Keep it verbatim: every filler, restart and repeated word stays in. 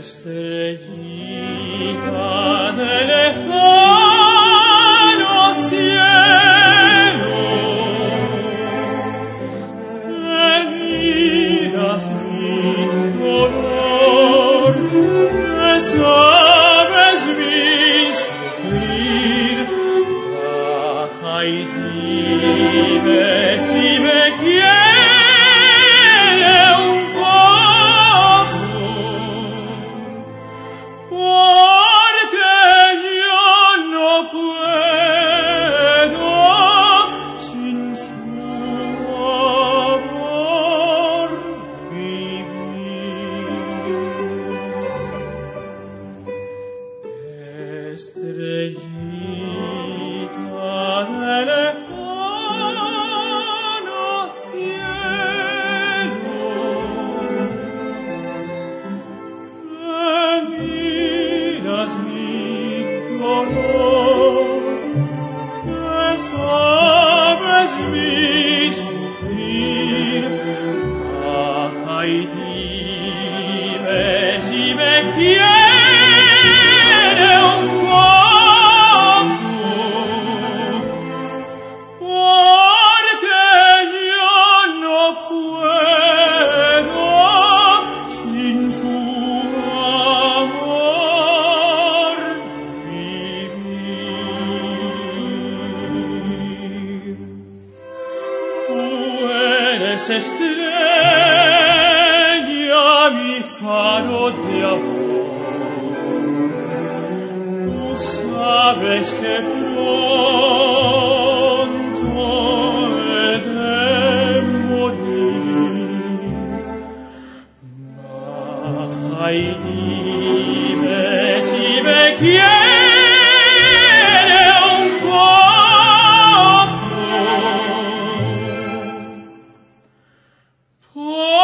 Estrellita del lejano cielo, que miras mi dolor, que sabes mi sufrir, baja y dime si me quiere un poco, porque yo no puedo sin su amor vivir. Estrellita del lejano cielo, que miras mi dolor, que sabes mi sufrir, baja y dime si me quiere un poco, porque yo no puedo sin su amor vivir. Tú eres estrella, mi faro de amor, tú sabes que pronto he de morir. Baja y dime si me quiere un poco,